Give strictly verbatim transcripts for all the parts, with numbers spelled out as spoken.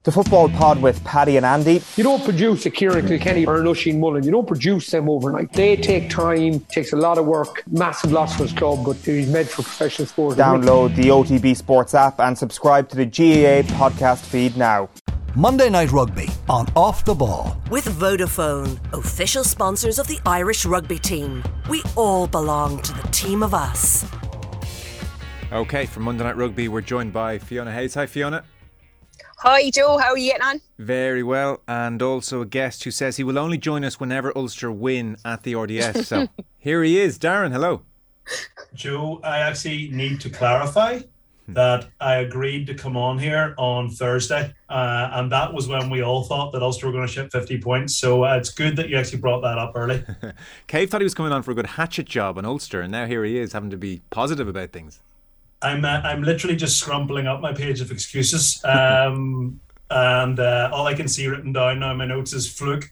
The Football Pod with Paddy and Andy. You don't produce a Kieran Kilkenny or an Oisin Mullen. You don't produce them overnight. They take time, takes a lot of work, massive loss for his club, but he's made for professional sport. Download the O T B Sports app and subscribe to the G A A podcast feed now. Monday Night Rugby on Off the Ball. With Vodafone, official sponsors of the Irish rugby team. We all belong to the team of us. Okay, for Monday Night Rugby, we're joined by Fiona Hayes. Hi, Fiona. Hi Joe, how are you getting on? Very well, and also a guest who says he will only join us whenever Ulster win at the R D S. So here he is, Darren. Hello. Joe, I actually need to clarify that I agreed to come on here on Thursday, uh, and that was when we all thought that Ulster were going to ship fifty points. So uh, it's good that you actually brought that up early. Cave thought he was coming on for a good hatchet job on Ulster, and now here he is having to be positive about things. I'm uh, I'm literally just scrumpling up my page of excuses, um, and uh, all I can see written down now in my notes is fluke.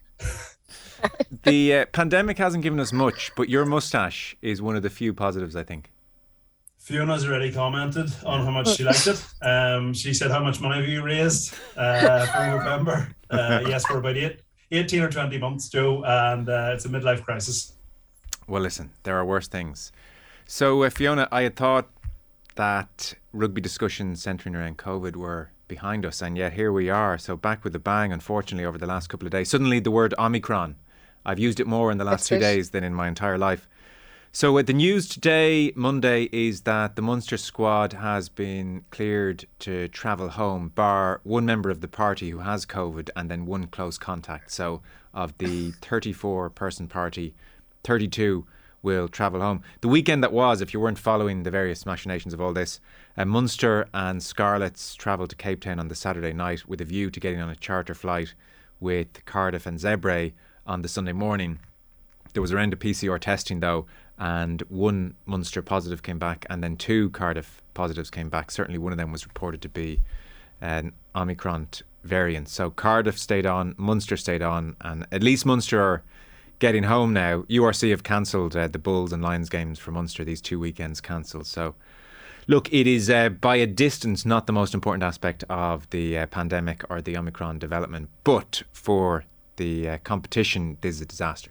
The uh, pandemic hasn't given us much, but your moustache is one of the few positives, I think. Fiona's already commented on how much she liked it. Um, she said, "How much money have you raised uh, for November?" Uh, yes, for about eight, eighteen or twenty months, Joe, and uh, it's a midlife crisis. Well, listen, there are worse things. So, uh, Fiona, I had thought that rugby discussions centering around COVID were behind us, and yet here we are. So back with a bang, unfortunately, over the last couple of days. Suddenly the word Omicron, I've used it more in the last That's two it. days than in my entire life. So uh, the news today, Monday, is that the Munster squad has been cleared to travel home, bar one member of the party who has COVID and then one close contact. So of the thirty-four person party, thirty-two will travel home. The weekend that was, if you weren't following the various machinations of all this, uh, Munster and Scarlets travelled to Cape Town on the Saturday night with a view to getting on a charter flight with Cardiff and Zebre on the Sunday morning. There was a round of P C R testing though, and one Munster positive came back and then two Cardiff positives came back. Certainly one of them was reported to be an Omicron variant. So Cardiff stayed on, Munster stayed on, and at least Munster are getting home now. U R C have cancelled uh, the Bulls and Lions games for Munster. These two weekends cancelled. So, look, it is uh, by a distance not the most important aspect of the uh, pandemic or the Omicron development, but for the uh, competition, this is a disaster.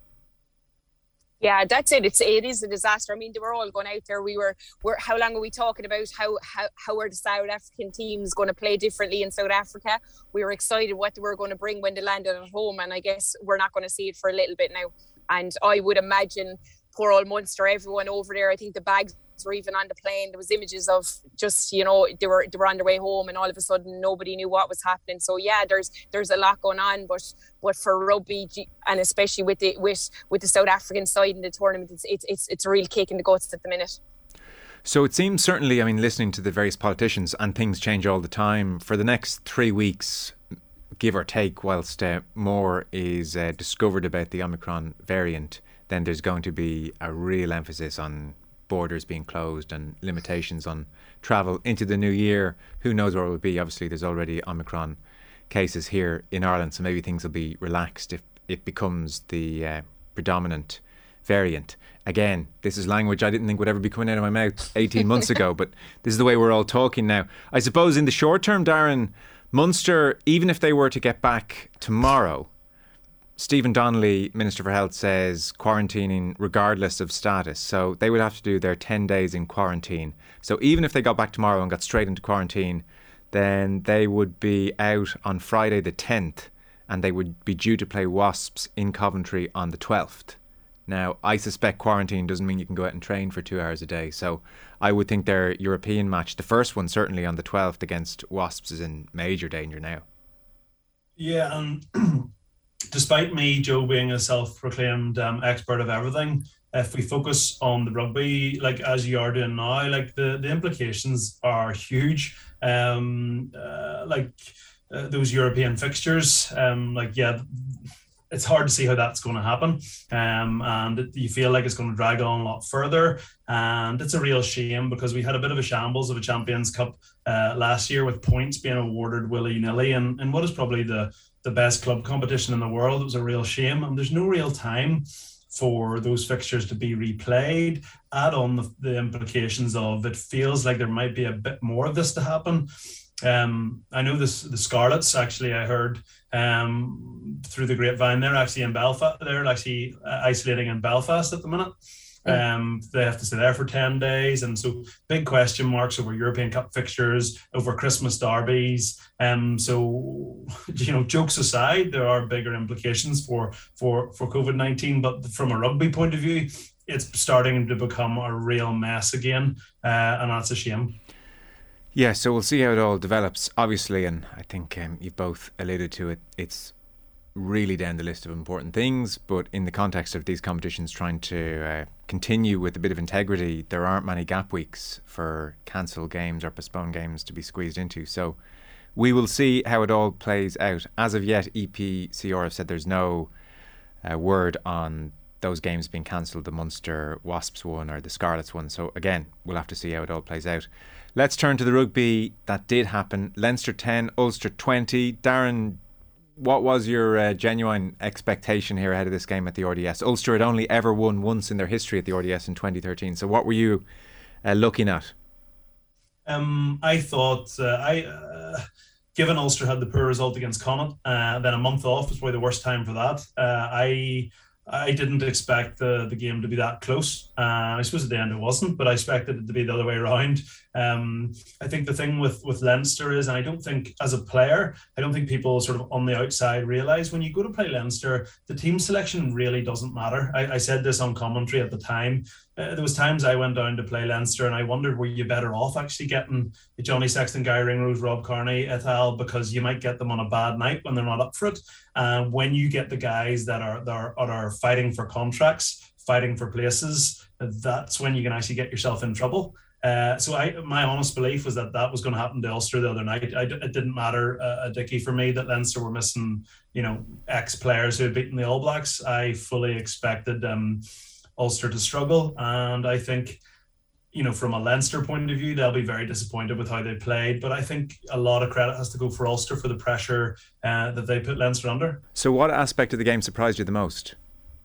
Yeah, that's it. It's it is a disaster. I mean, they were all going out there. We were, we're, how long are we talking about how how how are the South African teams going to play differently in South Africa? We were excited what they were going to bring when they landed at home, and I guess we're not going to see it for a little bit now. And I would imagine poor old Munster, everyone over there, I think the bags were even on the plane. There was images of just, you know, they were they were on their way home, and all of a sudden nobody knew what was happening. So yeah, there's there's a lot going on, but but for rugby, and especially with the with with the South African side in the tournament, it's it's it's, it's a real kick in the guts at the minute. So it seems, certainly, I mean, listening to the various politicians, and things change all the time, for the next three weeks, give or take, whilst uh, more is uh, discovered about the Omicron variant, then there's going to be a real emphasis on borders being closed and limitations on travel into the new year. Who knows where it will be? Obviously, there's already Omicron cases here in Ireland, so maybe things will be relaxed if it becomes the uh, predominant variant. Again, this is language I didn't think would ever be coming out of my mouth eighteen months ago, but this is the way we're all talking now. I suppose in the short term, Darren, Munster, even if they were to get back tomorrow, Stephen Donnelly, Minister for Health, says quarantining regardless of status. So they would have to do their ten days in quarantine. So even if they got back tomorrow and got straight into quarantine, then they would be out on Friday the tenth, and they would be due to play Wasps in Coventry on the twelfth. Now, I suspect quarantine doesn't mean you can go out and train for two hours a day. So I would think their European match, the first one certainly on the twelfth against Wasps, is in major danger now. Yeah, and despite me, Joe, being a self-proclaimed um, expert of everything, if we focus on the rugby, like as you are doing now, like the, the implications are huge. Um, uh, like uh, those European fixtures, um, like, yeah, it's hard to see how that's going to happen. Um, and it, you feel like it's going to drag on a lot further. And it's a real shame because we had a bit of a shambles of a Champions Cup uh, last year with points being awarded willy-nilly. And, and what is probably the, the best club competition in the world. It was a real shame. And there's no real time for those fixtures to be replayed. Add on the, the implications of it feels like there might be a bit more of this to happen. Um, I know this the Scarlets actually. I heard um, through the grapevine they're actually in Belfast. They're actually isolating in Belfast at the minute. Um, they have to stay there for ten days, and so big question marks over European Cup fixtures, over Christmas derbies. Um, so you know, jokes aside, there are bigger implications for for for COVID nineteen. But from a rugby point of view, it's starting to become a real mess again, uh, and that's a shame. Yeah, so we'll see how it all develops, obviously, and I think um, you've both alluded to it. It's really down the list of important things, but in the context of these competitions trying to uh, continue with a bit of integrity, there aren't many gap weeks for cancelled games or postponed games to be squeezed into. So we will see how it all plays out. As of yet, E P C R have said there's no uh, word on those games being cancelled, the Munster Wasps one or the Scarlets one. So again, we'll have to see how it all plays out. Let's turn to the rugby that did happen. Leinster ten, Ulster twenty. Darren, what was your uh, genuine expectation here ahead of this game at the R D S? Ulster had only ever won once in their history at the R D S in twenty thirteen. So what were you uh, looking at? Um, I thought, uh, I uh, given Ulster had the poor result against Connacht, uh, then a month off was probably the worst time for that. Uh, I I didn't expect the, the game to be that close. Uh, I suppose at the end it wasn't, but I expected it to be the other way around. Um, I think the thing with, with Leinster is, and I don't think as a player, I don't think people sort of on the outside realise when you go to play Leinster, the team selection really doesn't matter. I, I said this on commentary at the time. Uh, there was times I went down to play Leinster and I wondered, were you better off actually getting Johnny Sexton, Guy Ringrose, Rob Kearney et al, because you might get them on a bad night when they're not up for it. And uh, when you get the guys that are, that are that are fighting for contracts, fighting for places, that's when you can actually get yourself in trouble. Uh, so I, my honest belief was that that was going to happen to Ulster the other night. I, it didn't matter uh, a dicky for me that Leinster were missing, you know, ex-players who had beaten the All Blacks. I fully expected um, Ulster to struggle, and I think, you know, from a Leinster point of view, they'll be very disappointed with how they played. But I think a lot of credit has to go for Ulster for the pressure uh, that they put Leinster under. So what aspect of the game surprised you the most?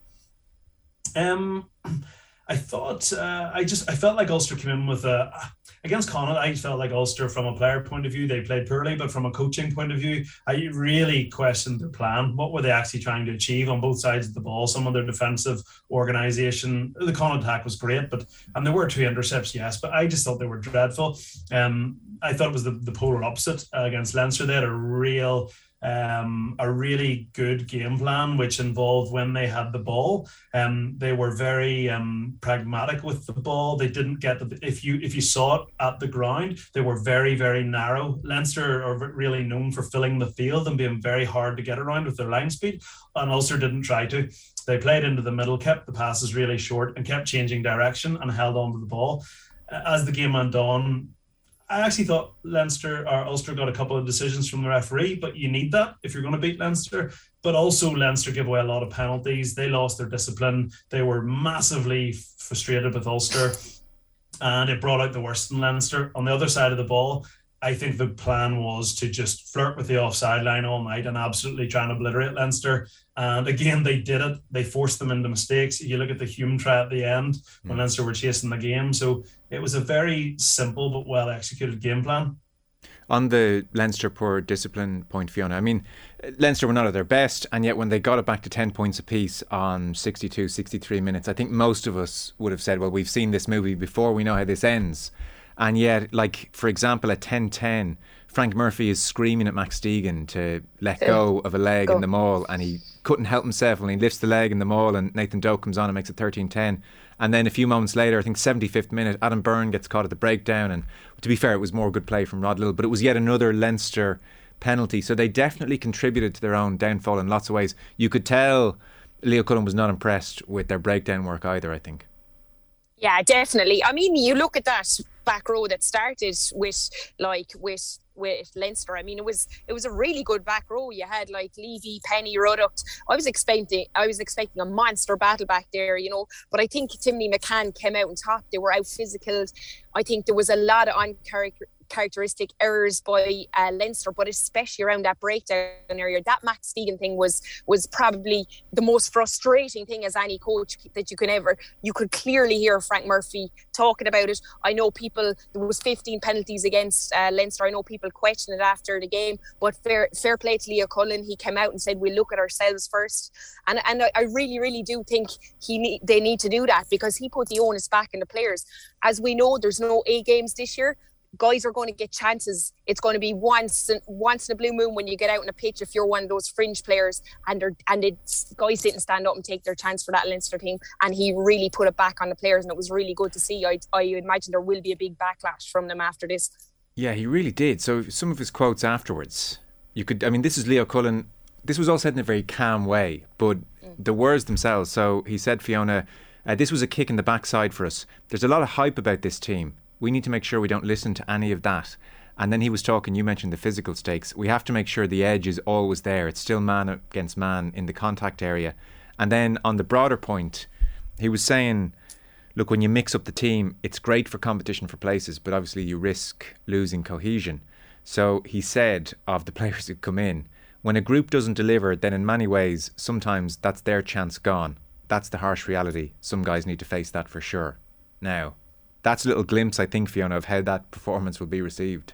Um, I thought, uh, I just, I felt like Ulster came in with a, against Connacht, I felt like Ulster from a player point of view, they played poorly, but from a coaching point of view, I really questioned their plan. What were they actually trying to achieve on both sides of the ball? Some of their defensive organisation, the Connacht attack was great, but, and there were two intercepts, yes, but I just thought they were dreadful. Um, I thought it was the, the polar opposite uh, against Leinster. They had a real, Um, a really good game plan, which involved when they had the ball. Um, they were very um, pragmatic with the ball. They didn't get the, if you if you saw it at the ground, they were very, very narrow. Leinster are really known for filling the field and being very hard to get around with their line speed, and Ulster didn't try to. They played into the middle, kept the passes really short and kept changing direction and held on to the ball. As the game went on, I actually thought Leinster or Ulster got a couple of decisions from the referee, but you need that if you're going to beat Leinster. But also Leinster give away a lot of penalties. They lost their discipline. They were massively frustrated with Ulster, and it brought out the worst in Leinster. On the other side of the ball, I think the plan was to just flirt with the offside line all night and absolutely try and obliterate Leinster. And again, they did it. They forced them into mistakes. You look at the Hume try at the end when mm. Leinster were chasing the game. So it was a very simple but well executed game plan. On the Leinster poor discipline point, Fiona, I mean, Leinster were not at their best, and yet when they got it back to ten points apiece on sixty-two, sixty-three minutes, I think most of us would have said, well, we've seen this movie before, we know how this ends. And yet, like, for example, at ten ten, Frank Murphy is screaming at Max Deegan to let go of a leg go. in the maul, and he couldn't help himself when he lifts the leg in the maul, and Nathan Doak comes on and makes it thirteen ten. And then a few moments later, I think seventy-fifth minute, Adam Byrne gets caught at the breakdown, and to be fair, it was more good play from Rod Little, but it was yet another Leinster penalty. So they definitely contributed to their own downfall in lots of ways. You could tell Leo Cullen was not impressed with their breakdown work either, I think. Yeah, definitely. I mean, you look at that back row that started with like with with Leinster. I mean, it was it was a really good back row. You had like Levy, Penny, Ruddock. I was expecting I was expecting a monster battle back there, you know. But I think Timmy McCann came out on top. They were out physical. I think there was a lot of uncharacteristic characteristic errors by uh, Leinster, but especially around that breakdown area. That Max Deegan thing was was probably the most frustrating thing as any coach that you could ever. You could clearly hear Frank Murphy talking about it. I know people, there was fifteen penalties against uh, Leinster. I know people question it after the game, but fair fair play to Leo Cullen. He came out and said, we'll look at ourselves first. And and I, I really, really do think he need, they need to do that, because he put the onus back in the players. As we know, there's no A games this year. Guys are going to get chances. It's going to be once in, once in a blue moon when you get out on a pitch if you're one of those fringe players, and they're, and it's, guys didn't stand up and take their chance for that Leinster team, and he really put it back on the players, and it was really good to see. I, I imagine there will be a big backlash from them after this. Yeah, he really did. So some of his quotes afterwards, you could, I mean, this is Leo Cullen. This was all said in a very calm way, but mm. the words themselves. So he said, Fiona, uh, this was a kick in the backside for us. There's a lot of hype about this team. We need to make sure we don't listen to any of that. And then he was talking, you mentioned the physical stakes. We have to make sure the edge is always there. It's still man against man in the contact area. And then on the broader point, he was saying, look, when you mix up the team, it's great for competition for places, but obviously you risk losing cohesion. So he said of the players who come in, when a group doesn't deliver, then in many ways, sometimes that's their chance gone. That's the harsh reality. Some guys need to face that for sure. Now, that's a little glimpse, I think, Fiona, of how that performance will be received.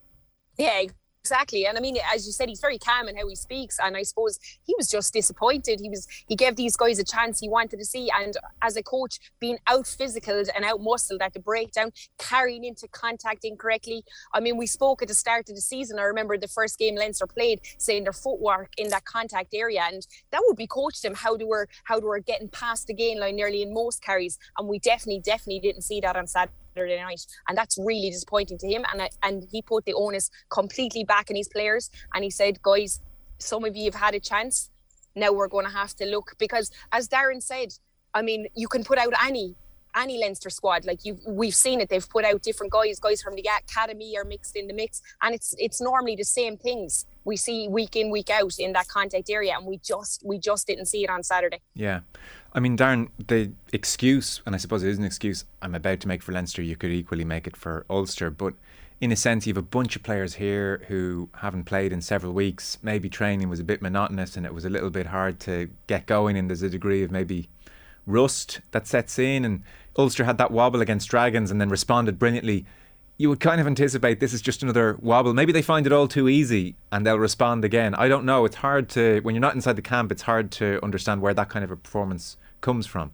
Yeah, exactly. And I mean, as you said, he's very calm in how he speaks. And I suppose he was just disappointed. He was he gave these guys a chance he wanted to see. And as a coach, being out physicaled and out muscled at the breakdown, carrying into contact incorrectly. I mean, we spoke at the start of the season. I remember the first game Leinster played, saying their footwork in that contact area. And that would be coached them how they were how they were getting past the gain line nearly in most carries. And we definitely, definitely didn't see that on Saturday night, and that's really disappointing to him. And I, and he put the onus completely back on his players, and he said, guys, some of you have had a chance, now we're going to have to look, because as Darren said, I mean, you can put out any any Leinster squad, like you we've seen it, they've put out different guys guys from the academy are mixed in the mix, and it's it's normally the same things we see week in, week out in that contact area, and we just we just didn't see it on Saturday. Yeah. I mean, Darren, the excuse, and I suppose it is an excuse I'm about to make for Leinster, you could equally make it for Ulster, but in a sense you have a bunch of players here who haven't played in several weeks. Maybe training was a bit monotonous and it was a little bit hard to get going, and there's a degree of maybe rust that sets in, and Ulster had that wobble against Dragons and then responded brilliantly. You would kind of anticipate this is just another wobble. Maybe they find it all too easy and they'll respond again. I don't know. It's hard to, when you're not inside the camp, it's hard to understand where that kind of a performance comes from.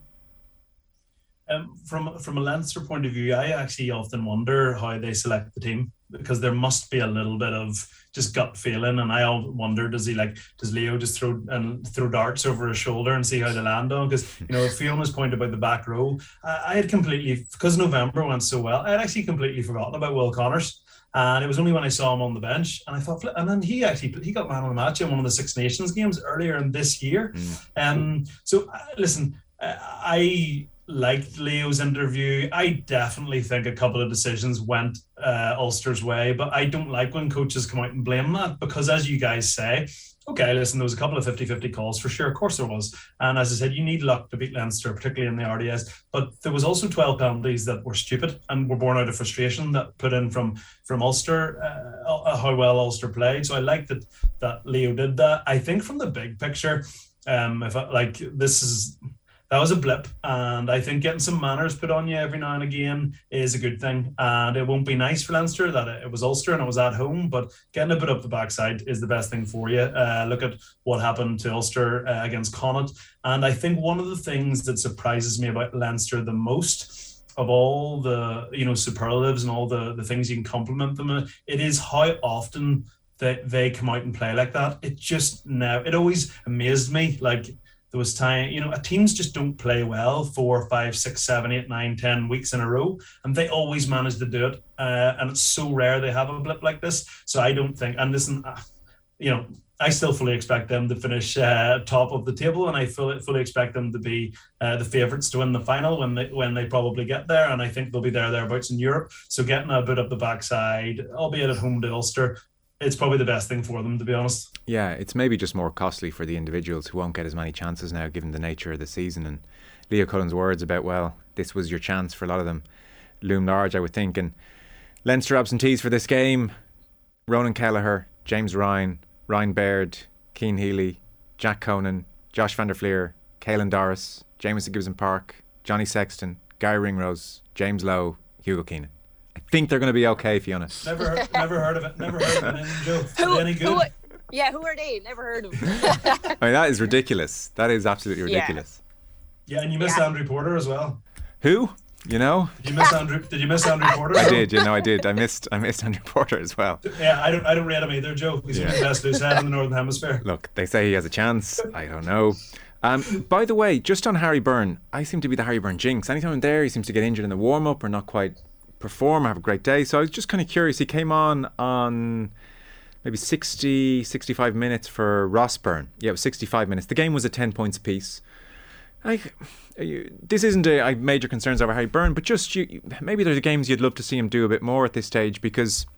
Um, from from a Leinster point of view, I actually often wonder how they select the team, because there must be a little bit of just gut feeling, and I all wonder, does he like does Leo just throw and throw darts over his shoulder and see how they land on? Because, you know, Fiona's point about the back row, I, I had completely, because November went so well, I had actually completely forgotten about Will Connors. And it was only when I saw him on the bench, and I thought, and then he actually he got man of the match in one of the Six Nations games earlier in this year. Mm. Um, so uh, listen, uh, I liked Leo's interview. I definitely think a couple of decisions went uh, Ulster's way, but I don't like when coaches come out and blame that, because as you guys say, okay, listen, there was a couple of fifty-fifty calls for sure, of course there was, and as I said, you need luck to beat Leinster, particularly in the R D S, but there was also twelve penalties that were stupid and were born out of frustration that put in from from Ulster, uh, how well Ulster played. So I like that that Leo did that. I think from the big picture, um, if I, like this is that was a blip, and I think getting some manners put on you every now and again is a good thing. And it won't be nice for Leinster that it was Ulster and it was at home, but getting a bit up the backside is the best thing for you. Uh, look at what happened to Ulster uh, against Connacht, and I think one of the things that surprises me about Leinster the most, of all the, you know, superlatives and all the the things you can compliment them, it is how often they they come out and play like that. It just now it always amazed me, like. There was time, you know, teams just don't play well four, five, six, seven, eight, nine, ten weeks in a row, and they always manage to do it. Uh, and it's so rare they have a blip like this. So I don't think, and listen, uh, you know, I still fully expect them to finish uh, top of the table, and I fully fully expect them to be uh, the favourites to win the final when they when they probably get there. And I think they'll be there thereabouts in Europe. So getting a bit up the backside, albeit at home to Ulster, it's probably the best thing for them, to be honest. Yeah, it's maybe just more costly for the individuals who won't get as many chances now, given the nature of the season. And Leo Cullen's words about, well, this was your chance for a lot of them loom large, I would think. And Leinster absentees for this game: Ronan Kelleher, James Ryan, Ryan Baird, Cian Healy, Jack Conan, Josh van der Fleer, Caelan Doris, Jameson Gibson-Park, Johnny Sexton, Gary Ringrose, James Lowe, Hugo Keenan. I think they're going to be okay, Fiona. Never, heard, never heard of it. Never heard of it. Joe, who, are they any good? Who, yeah, who are they? Never heard of them. I mean, that is ridiculous. That is absolutely ridiculous. Yeah, yeah and you missed yeah. Andrew Porter as well. Who? You know? Did you miss Andrew? Did you miss Andrew Porter? I did. You know, I did. I missed. I missed Andrew Porter as well. Yeah, I don't. I don't rate him either, Joe. He's yeah. the best loose head in the Northern Hemisphere. Look, they say he has a chance. I don't know. Um, by the way, just on Harry Byrne, I seem to be the Harry Byrne jinx. Anytime I'm there, he seems to get injured in the warm up or not quite perform or have a great day. So I was just kind of curious. He came on on maybe sixty, sixty-five minutes for Ross Byrne. Yeah, it was sixty-five minutes. The game was at ten points apiece. I, this isn't a I have major concerns over Harry Byrne, but just you, maybe there's games you'd love to see him do a bit more at this stage, because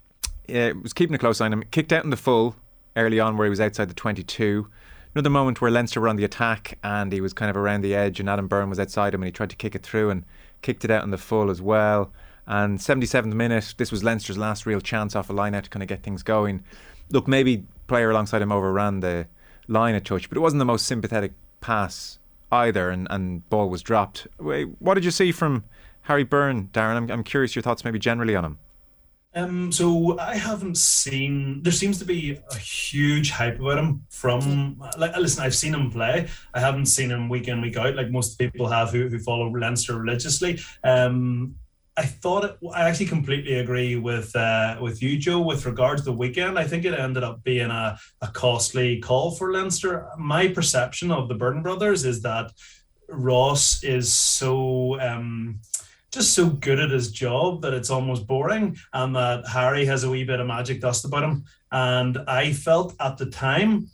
uh, it was keeping a close eye on him. Kicked out in the full early on where he was outside the twenty-two. Another moment where Leinster were on the attack and he was kind of around the edge and Adam Byrne was outside him and he tried to kick it through and kicked it out in the full as well. And seventy-seventh minute, this was Leinster's last real chance off a line out to kind of get things going. Look, maybe player alongside him overran the line a touch, but it wasn't the most sympathetic pass either, and, and ball was dropped. What did you see from Harry Byrne, Darren? I'm, I'm curious your thoughts maybe generally on him. Um, so I haven't seen. There seems to be a huge hype about him. From like, listen, I've seen him play. I haven't seen him week in, week out, like most people have who, who follow Leinster religiously. Um, I thought it, I actually completely agree with uh, with you, Joe, with regard to the weekend. I think it ended up being a, a costly call for Leinster. My perception of the Byrne brothers is that Ross is so. Um, just so good at his job that it's almost boring, and that Harry has a wee bit of magic dust about him. And I felt at the time,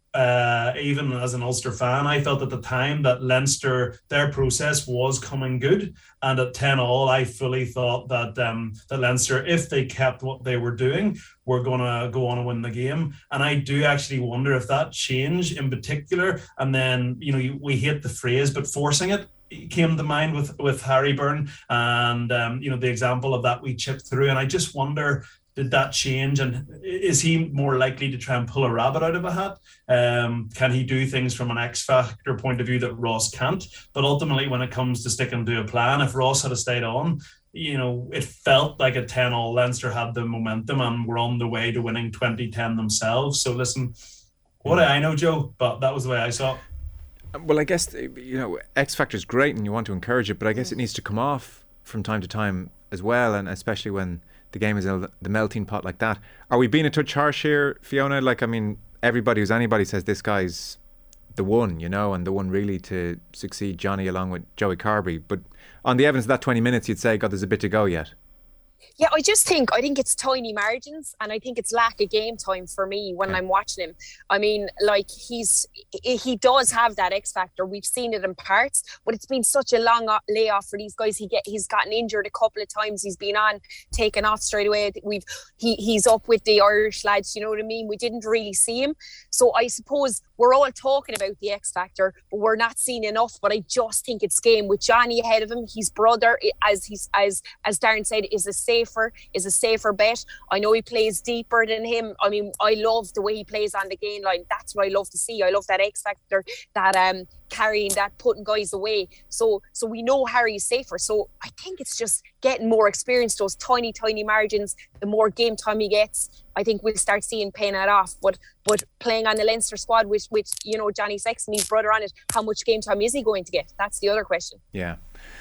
uh, even as an Ulster fan, I felt at the time that Leinster, their process was coming good. And at ten all, I fully thought that um, that Leinster, if they kept what they were doing, were going to go on and win the game. And I do actually wonder if that change in particular, and then, you know, we hate the phrase, but forcing it, came to mind with with Harry Byrne, and um, you know, the example of that we chipped through. And I just wonder, did that change, and is he more likely to try and pull a rabbit out of a hat? Um, can he do things from an X factor point of view that Ross can't? But ultimately, when it comes to sticking to a plan, if Ross had stayed on, you know, it felt like at ten all Leinster had the momentum and were on the way to winning twenty ten themselves. So listen, what do I know, Joe? But that was the way I saw it. Well, I guess, you know, X Factor is great and you want to encourage it, but I guess it needs to come off from time to time as well, and especially when the game is in the melting pot like that. Are we being a touch harsh here, Fiona? Like, I mean, everybody who's anybody says this guy's the one, you know, and the one really to succeed Johnny along with Joey Carbery. But on the evidence of that twenty minutes, you'd say, God, there's a bit to go yet. Yeah, I just think, I think it's tiny margins, and I think it's lack of game time for me when I'm watching him. I mean, like, he's, he does have that X factor. We've seen it in parts, but it's been such a long layoff for these guys. He get, he's gotten injured a couple of times. He's been on, taken off straight away. We've, he, he's up with the Irish lads, you know what I mean? We didn't really see him. So I suppose we're all talking about the X factor, but we're not seeing enough. But I just think it's game with Johnny ahead of him. His brother, as he's, as, as Darren said, is a safer, is a safer bet. I know he plays deeper than him. I mean, I love the way he plays on the gain line. That's what I love to see. I love that X factor, that um carrying, that putting guys away. So so we know Harry's safer. So I think it's just getting more experience, those tiny, tiny margins. The more game time he gets, I think we'll start seeing paying that off. But but playing on the Leinster squad with, with you know, Johnny Sexton, his brother on it, how much game time is he going to get? That's the other question. Yeah.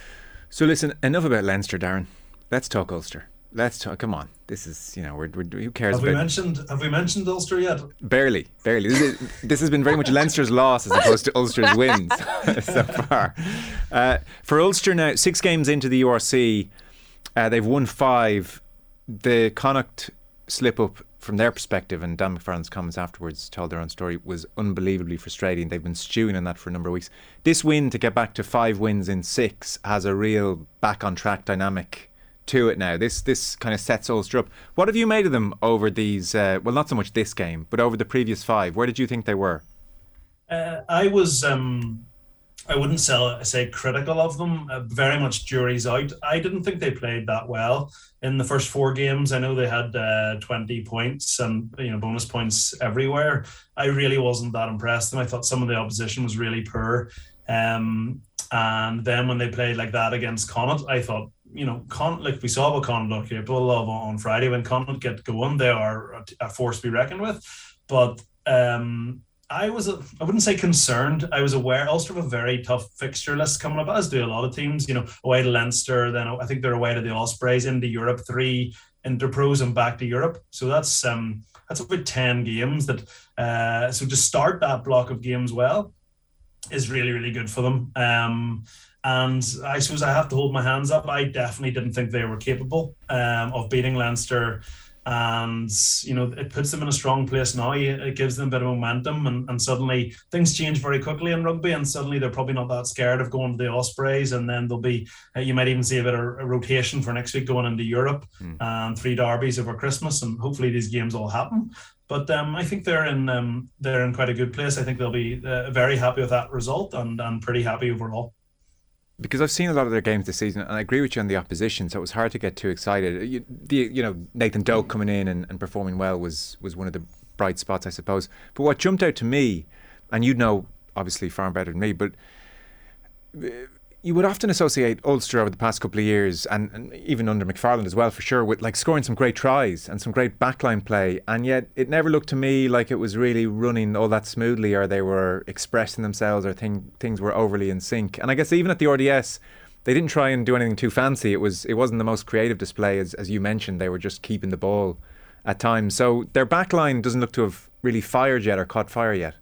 So listen, enough about Leinster, Darren. Let's talk Ulster. Let's talk. Come on, this is, you know, we're, we're, who cares? Have about... we mentioned? Have we mentioned Ulster yet? Barely, barely. This, is, this has been very much Leinster's loss as opposed to Ulster's wins so far. Uh, for Ulster now, six games into the U R C, uh, they've won five. The Connacht slip up from their perspective, and Dan McFarland's comments afterwards told their own story, was unbelievably frustrating. They've been stewing on that for a number of weeks. This win to get back to five wins in six has a real back on track dynamic to it now. This this kind of sets Ulster up. What have you made of them over these, uh, well, not so much this game, but over the previous five? Where did you think they were? Uh, I was um, I wouldn't sell, say critical of them. Uh, very much jury's out. I didn't think they played that well in the first four games. I know they had uh, twenty points and you know bonus points everywhere. I really wasn't that impressed, and I thought some of the opposition was really poor. Um, and then when they played like that against Connacht, I thought, you know, Con- like we saw what Connacht are capable of on Friday. When Connacht get going, they are a, a force to be reckoned with. But um, I was, a, I wouldn't say concerned. I was aware Ulster have a very tough fixture list coming up, as do a lot of teams. You know, away to Leinster, then I think they're away to the Ospreys, into Europe, three Interpros and back to Europe. So that's um, that's about ten games. That uh, so to start that block of games well is really, really good for them. Um, and I suppose I have to hold my hands up. I definitely didn't think they were capable um, of beating Leinster. And, you know, it puts them in a strong place now. It gives them a bit of momentum, and, and suddenly things change very quickly in rugby, and suddenly they're probably not that scared of going to the Ospreys, and then there'll be, uh, you might even see a bit of a rotation for next week going into Europe mm. and three derbies over Christmas, and hopefully these games all happen. But um, I think they're in um, they're in quite a good place. I think they'll be uh, very happy with that result, and, and pretty happy overall. Because I've seen a lot of their games this season, and I agree with you on the opposition, so it was hard to get too excited. You, the, you know, Nathan Doak coming in and, and performing well was, was one of the bright spots, I suppose. But what jumped out to me, and you know obviously far better than me, but you would often associate Ulster over the past couple of years, and, and even under McFarland as well, for sure, with like scoring some great tries and some great backline play, and yet it never looked to me like it was really running all that smoothly, or they were expressing themselves, or thing, things were overly in sync. And I guess even at the R D S, they didn't try and do anything too fancy. It was it wasn't the most creative display, as as you mentioned. They were just keeping the ball at times. So their backline doesn't look to have really fired yet, or caught fire yet.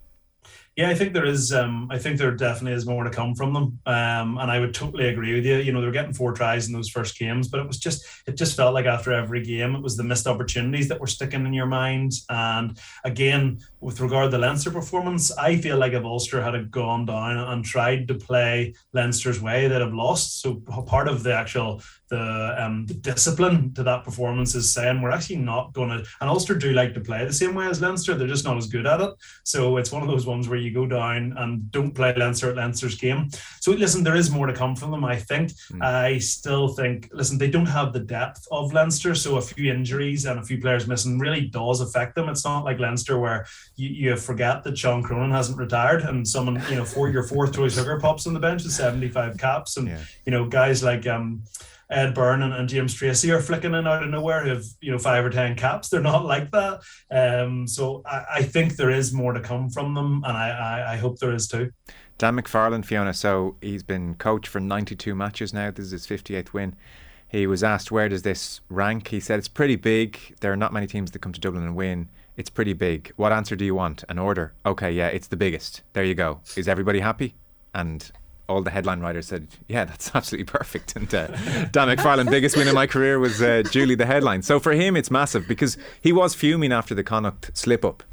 Yeah, I think there is. Um, I think there definitely is more to come from them, um, and I would totally agree with you. You know, they're getting four tries in those first games, but it was just, it just felt like after every game, it was the missed opportunities that were sticking in your mind. And again, with regard to the Leinster performance, I feel like if Ulster had gone down and tried to play Leinster's way, they'd have lost. So part of the actual the um, the discipline to that performance is saying we're actually not going to, and Ulster do like to play the same way as Leinster, they're just not as good at it. So it's one of those ones where you go down and don't play Leinster at Leinster's game. So listen, there is more to come from them, I think. Mm. I still think, listen, they don't have the depth of Leinster, so a few injuries and a few players missing really does affect them. It's not like Leinster where you, you forget that Sean Cronin hasn't retired, and someone, you know, for your fourth choice hooker pops on the bench with seventy-five caps, and yeah. you know, guys like um Ed Byrne and, and James Tracy are flicking in out of nowhere who have, you know, five or ten caps. They're not like that. Um, so I, I think there is more to come from them, and I, I, I hope there is too. Dan McFarland, Fiona, so he's been coach for ninety-two matches now. This is his fifty-eighth win. He was asked, where does this rank? He said, it's pretty big. There are not many teams that come to Dublin and win. It's pretty big. What answer do you want? An order? Okay, yeah, it's the biggest. There you go. Is everybody happy? And all the headline writers said, yeah, that's absolutely perfect. And uh, Dan McFarland, biggest win in my career was uh, duly the headline. So for him, it's massive, because he was fuming after the Connacht slip up.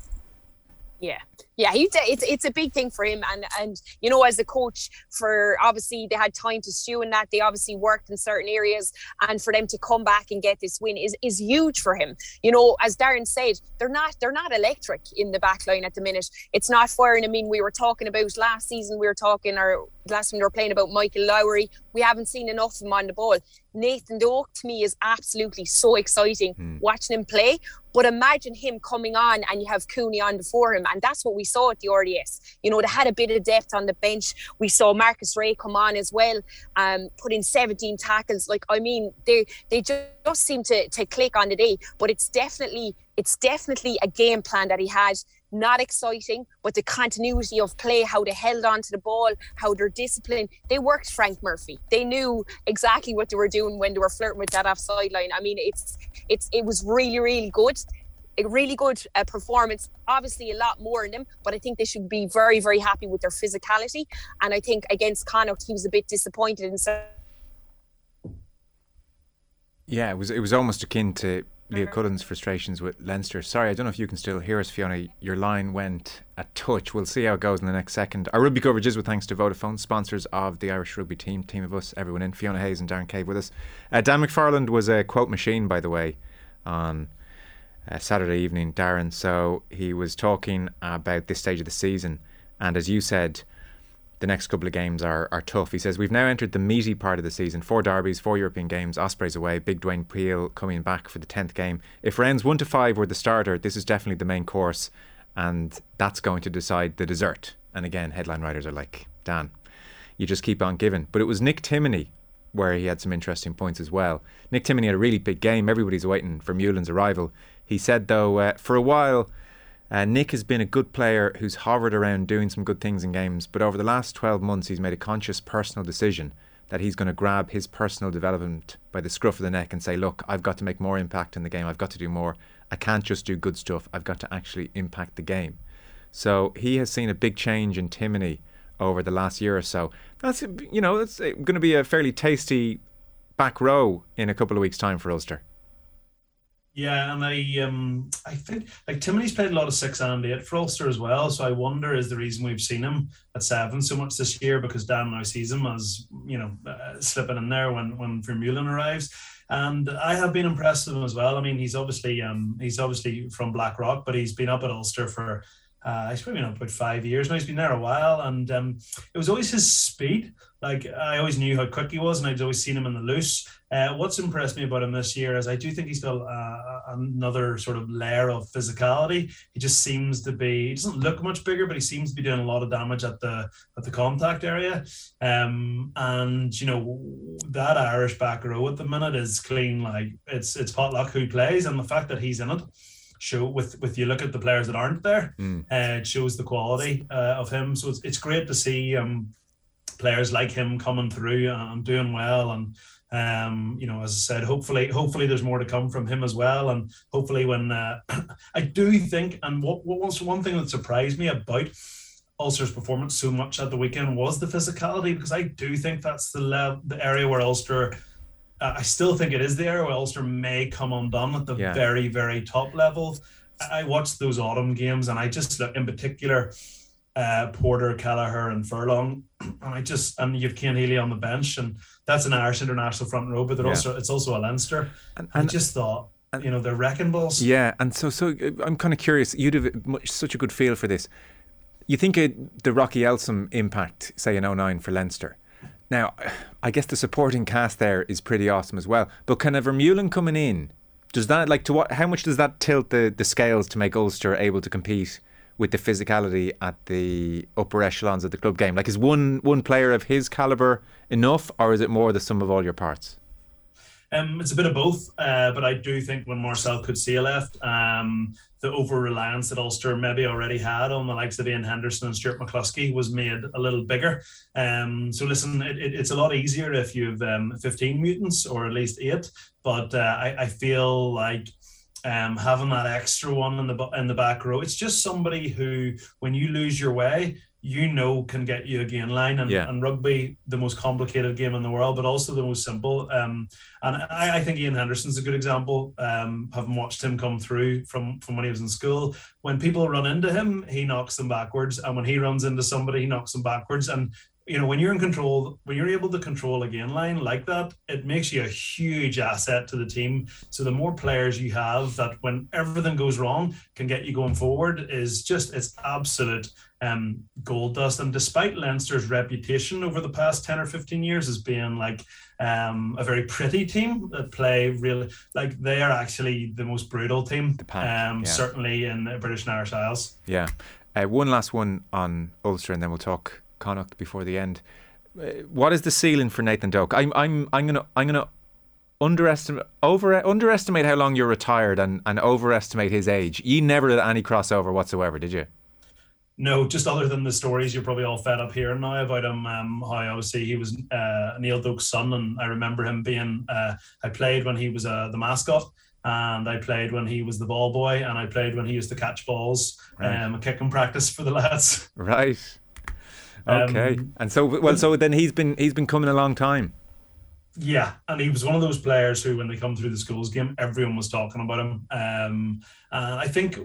Yeah. Yeah, he, it's it's a big thing for him, and and you know, as a coach, for obviously they had time to stew in that. They obviously worked in certain areas, and for them to come back and get this win is is huge for him. You know, as Darren said, they're not they're not electric in the back line at the minute. It's not firing. I mean, we were talking about last season. We were talking, or last time we were playing about Michael Lowry. We haven't seen enough of him on the ball. Nathan Doak to me is absolutely so exciting mm. watching him play. But imagine him coming on and you have Cooney on before him, and that's what we saw at the R D S. You know, they had a bit of depth on the bench. We saw Marcus Ray come on as well, um, put in seventeen tackles. Like, I mean, they they just seem to to click on the day. But it's definitely it's definitely a game plan that he had. Not exciting, but the continuity of play, how they held on to the ball, how they're disciplined. They worked Frank Murphy. They knew exactly what they were doing when they were flirting with that offside line. I mean, it's it's it was really, really good. A really good uh, performance. Obviously a lot more in them, but I think they should be very, very happy with their physicality. And I think against Connacht, he was a bit disappointed in some. Yeah, it was it was almost akin to Leo Cullen's frustrations with Leinster. Sorry, I don't know if you can still hear us, Fiona. Your line went a touch. We'll see how it goes in the next second. Our rugby coverage is with thanks to Vodafone, sponsors of the Irish rugby team. Team of us, everyone in. Fiona Hayes and Darren Cave with us. Uh, Dan McFarland was a quote machine, by the way, on uh, Saturday evening, Darren. So he was talking about this stage of the season. And as you said, the next couple of games are, are tough. He says, we've now entered the meaty part of the season. Four derbies, four European games, Ospreys away, big Dwayne Peel coming back for the tenth game. If rounds one to five were the starter, this is definitely the main course, and that's going to decide the dessert. And again, headline writers are like, Dan, you just keep on giving. But it was Nick Timoney where he had some interesting points as well. Nick Timoney had a really big game. Everybody's waiting for Meulen's arrival. He said, though, uh, for a while, uh, Nick has been a good player who's hovered around doing some good things in games, but over the last twelve months he's made a conscious personal decision that he's going to grab his personal development by the scruff of the neck and say, look, I've got to make more impact in the game. I've got to do more. I can't just do good stuff. I've got to actually impact the game. So he has seen a big change in Timoney over the last year or so. That's, you know, that's going to be a fairly tasty back row in a couple of weeks' time for Ulster. Yeah, and I um I think like Timoney's played a lot of six and eight for Ulster as well. So I wonder is the reason we've seen him at seven so much this year because Dan now sees him as, you know, uh, slipping in there when when Vermeulen arrives. And I have been impressed with him as well. I mean, he's obviously um he's obviously from Blackrock, but he's been up at Ulster for Uh, he's probably been up about five years now. He's been there a while, and um, it was always his speed. Like I always knew how quick he was, and I'd always seen him in the loose. Uh, what's impressed me about him this year is I do think he's got uh, another sort of layer of physicality. He just seems to be. He doesn't look much bigger, but he seems to be doing a lot of damage at the at the contact area. Um, and you know that Irish back row at the minute is clean. Like it's it's potluck who plays, and the fact that he's in it. Show with with you look at the players that aren't there, mm. uh, it shows the quality uh, of him. So it's it's great to see um, players like him coming through and doing well. And um, you know, as I said, hopefully hopefully there's more to come from him as well. And hopefully when uh, I do think, and what what was one thing that surprised me about Ulster's performance so much at the weekend was the physicality, because I do think that's the le- the area where Ulster. Uh, I still think it is the area where Ulster may come undone at the yeah. very, very top level. I watched those autumn games and I just look in particular uh, Porter, Kelleher and Furlong, and I just and you've Cian Healy on the bench, and that's an Irish international front row, but they're yeah. also it's also a Leinster. And, and I just thought, and, you know, they're wrecking balls. Yeah, and so so I'm kind of curious. You'd have much, such a good feel for this. You think it, the Rocky Elsom impact, say in oh nine for Leinster. Now, I guess the supporting cast there is pretty awesome as well. But kind of Vermeulen coming in, does that like to what? How much does that tilt the, the scales to make Ulster able to compete with the physicality at the upper echelons of the club game? Like, is one one player of his calibre enough, or is it more the sum of all your parts? Um, it's a bit of both, uh, but I do think when Marcel Coetzee left, um, the over-reliance that Ulster maybe already had on the likes of Ian Henderson and Stuart McCluskey was made a little bigger. Um, so listen, it, it, it's a lot easier if you have um, fifteen mutants, or at least eight, but uh, I, I feel like um, having that extra one in the in the back row, it's just somebody who, when you lose your way, you know can get you a gain line, and, yeah. and rugby, the most complicated game in the world, but also the most simple. Um, and I, I think Ian Henderson's a good example. Um, having watched him come through from, from when he was in school, when people run into him, he knocks them backwards, and when he runs into somebody, he knocks them backwards. And you know, when you're in control, when you're able to control a gain line like that, it makes you a huge asset to the team. So the more players you have that, when everything goes wrong, can get you going forward, is just it's absolute. Um, gold dust. And despite Leinster's reputation over the past ten or fifteen years as being like um, a very pretty team that play really, like they are actually the most brutal team, the pack, um, yeah. certainly in the British and Irish Isles. Yeah. Uh, one last one on Ulster, and then we'll talk Connacht before the end. Uh, what is the ceiling for Nathan Doak? I'm I'm I'm gonna I'm gonna underestimate over underestimate how long you're retired, and and overestimate his age. You never did any crossover whatsoever, did you? No, just other than the stories you're probably all fed up hearing now about him, um, how obviously he was uh, Neil Doak's son, and I remember him being, uh, I played when he was uh, the mascot, and I played when he was the ball boy, and I played when he used to catch balls, right. um, a kicking practice for the lads. Right. Okay. Um, and so, well, so then he's been he's been coming a long time. Yeah, and he was one of those players who, when they come through the schools game, everyone was talking about him. Um, and I think,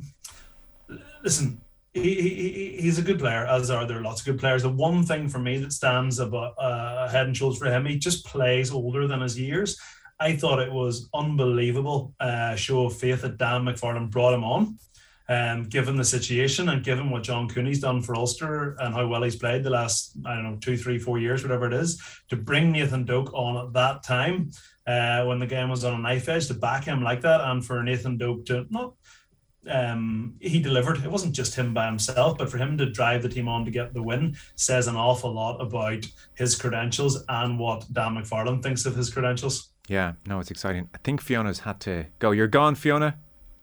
listen, He, he he's a good player, as are there lots of good players. The one thing for me that stands about uh, head and shoulders for him, he just plays older than his years. I thought it was unbelievable uh, show of faith that Dan McFarlane brought him on. um, given the situation and given what John Cooney's done for Ulster and how well he's played the last, I don't know, two, three, four years, whatever it is, to bring Nathan Doak on at that time uh, when the game was on a knife edge, to back him like that, and for Nathan Doak to not. Um, he delivered. It wasn't just him by himself, but for him to drive the team on to get the win says an awful lot about his credentials and what Dan McFarland thinks of his credentials. Yeah, no, it's exciting. I think Fiona's had to go. You're gone, Fiona?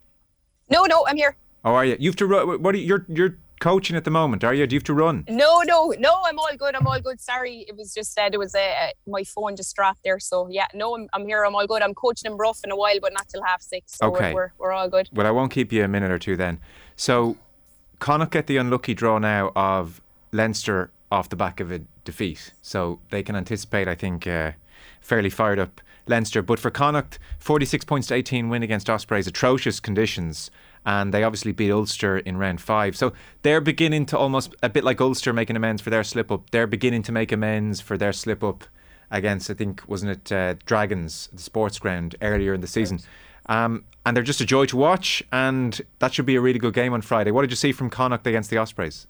No, no, I'm here. Oh, are you? You have to run. What are you, you're you're coaching at the moment, are you? Do you have to run? No, no, no, I'm all good. I'm all good. Sorry, it was just that uh, it was a uh, my phone just dropped there. So yeah, no, I'm, I'm here. I'm all good. I'm coaching in Brough in a while, but not till half six. So okay. we're, we're we're all good. Well, I won't keep you a minute or two then. So, Connacht get the unlucky draw now of Leinster off the back of a defeat. So they can anticipate, I think, uh, fairly fired up Leinster. But for Connacht, forty-six points to eighteen win against Ospreys, atrocious conditions. And they obviously beat Ulster in round five. So they're beginning to almost, a bit like Ulster making amends for their slip-up, they're beginning to make amends for their slip-up against, I think, wasn't it uh, Dragons, the sports ground, earlier in the season. Um, and they're just a joy to watch, and that should be a really good game on Friday. What did you see from Connacht against the Ospreys?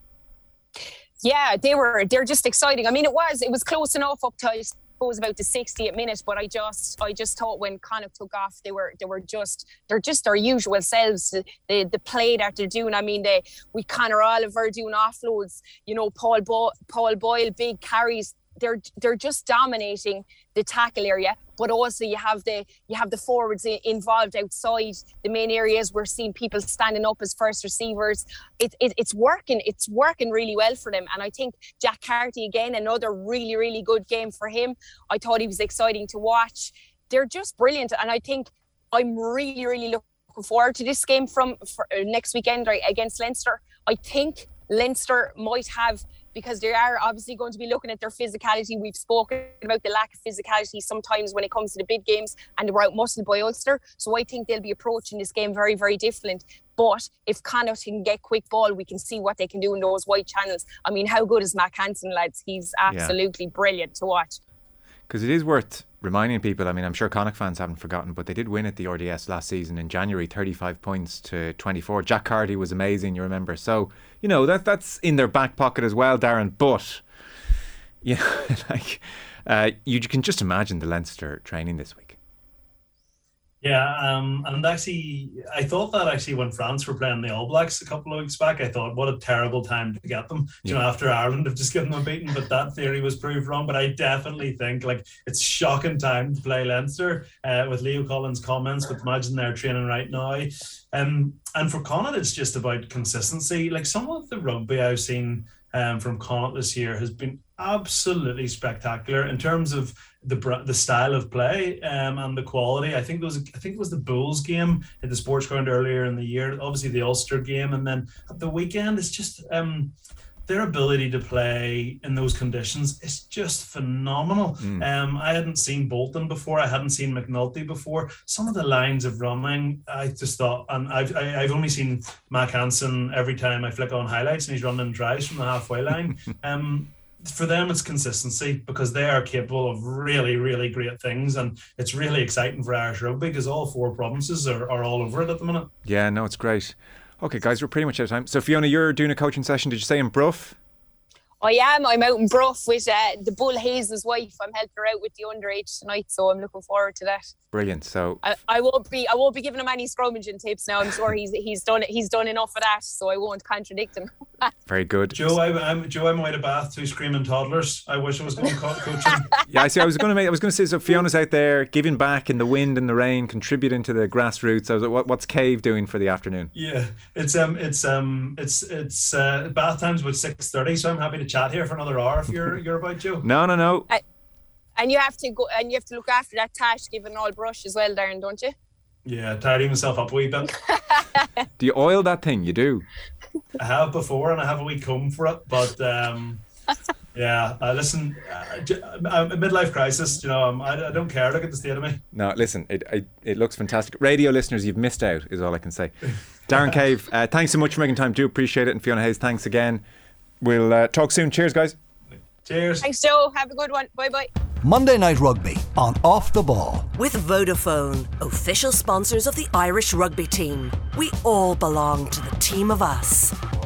Yeah, they were, they're just exciting. I mean, it was, it was close enough up to, I suppose, about the sixtieth minute, but I just, I just thought when Connacht took off, they were, they were just, they're just their usual selves. The, the, the play that they're doing. I mean, they, with Conor Oliver doing offloads, you know, Paul, Bo- Paul Boyle, big carries. They're they're just dominating the tackle area, but also you have the you have the forwards involved outside the main areas. We're seeing people standing up as first receivers. It, it it's working. It's working really well for them. And I think Jack Carty again, another really really good game for him. I thought he was exciting to watch. They're just brilliant, and I think I'm really really looking forward to this game from for next weekend right, against Leinster. I think Leinster might have. Because they are obviously going to be looking at their physicality. We've spoken about the lack of physicality sometimes when it comes to the big games, and they were out-muscled by Ulster. So I think they'll be approaching this game very, very different. But if Connacht can get quick ball, we can see what they can do in those wide channels. I mean, how good is Mac Hansen, lads? He's absolutely yeah. brilliant to watch. Because it is worth reminding people, I mean, I'm sure Connacht fans haven't forgotten, but they did win at the R D S last season in January, thirty-five points to twenty-four. Jack Carty was amazing, you remember. So, you know, that that's in their back pocket as well, Darren. But, you know, like, uh, you can just imagine the Leinster training this week. Yeah, um, and actually, I thought that actually when France were playing the All Blacks a couple of weeks back, I thought, what a terrible time to get them, yeah. you know, after Ireland have just given them a beating. But that theory was proved wrong. But I definitely think, like, it's shocking time to play Leinster uh, with Leo Collins' comments, but imagine they're training right now. Um, and for Connacht, it's just about consistency. Like, some of the rugby I've seen um, from Connacht this year has been absolutely spectacular in terms of the the style of play um, and the quality. I think it was I think it was the Bulls game at the sports ground earlier in the year. Obviously the Ulster game, and then at the weekend, it's just um, their ability to play in those conditions is just phenomenal. Mm. Um, I hadn't seen Bolton before. I hadn't seen McNulty before. Some of the lines of running, I just thought, and I've I, I've only seen Mac Hansen every time I flick on highlights, and he's running drives from the halfway line. um. For them, it's consistency, because they are capable of really, really great things, and it's really exciting for Irish rugby because all four provinces are, are all over it at the minute. Yeah, no, it's great. Okay, guys, we're pretty much out of time. So, Fiona, you're doing a coaching session, did you say, in Brough? I am. I'm out in Brough with uh, the Bull Hayes' wife. I'm helping her out with the underage tonight, so I'm looking forward to that. Brilliant. So I, I won't be. I won't be giving him any scrummaging tips now. I'm sure he's he's done he's done enough of that, so I won't contradict him. Very good, Joe. I, I'm Joe. I'm away to Bath, two screaming toddlers. I wish I was going to co- coaching. Yeah, I see. I was going to make. I was going to say. So Fiona's out there giving back in the wind and the rain, contributing to the grassroots. I was like, what, what's Cave doing for the afternoon? Yeah, it's um, it's um, it's it's uh, bath time's about six thirty. So I'm happy to chat here for another hour if you're you're about, Joe. No, no, no. I, and you have to go, and you have to look after that Tash, giving all brush as well, Darren, don't you? Yeah, tidying myself up a wee bit. Do you oil that thing? You do. I have before, and I have a wee comb for it, but um, yeah. Uh, listen, uh, I'm a midlife crisis. You know, I'm, I, I don't care. Look at the state of me. No, listen, it, it it looks fantastic. Radio listeners, you've missed out, is all I can say. Darren Cave, uh, thanks so much for making time. Do appreciate it, and Fiona Hayes, thanks again. We'll uh, talk soon. Cheers, guys. Cheers. Thanks, Joe. Have a good one. Bye bye. Monday Night Rugby on Off the Ball. With Vodafone, official sponsors of the Irish rugby team. We all belong to the team of us.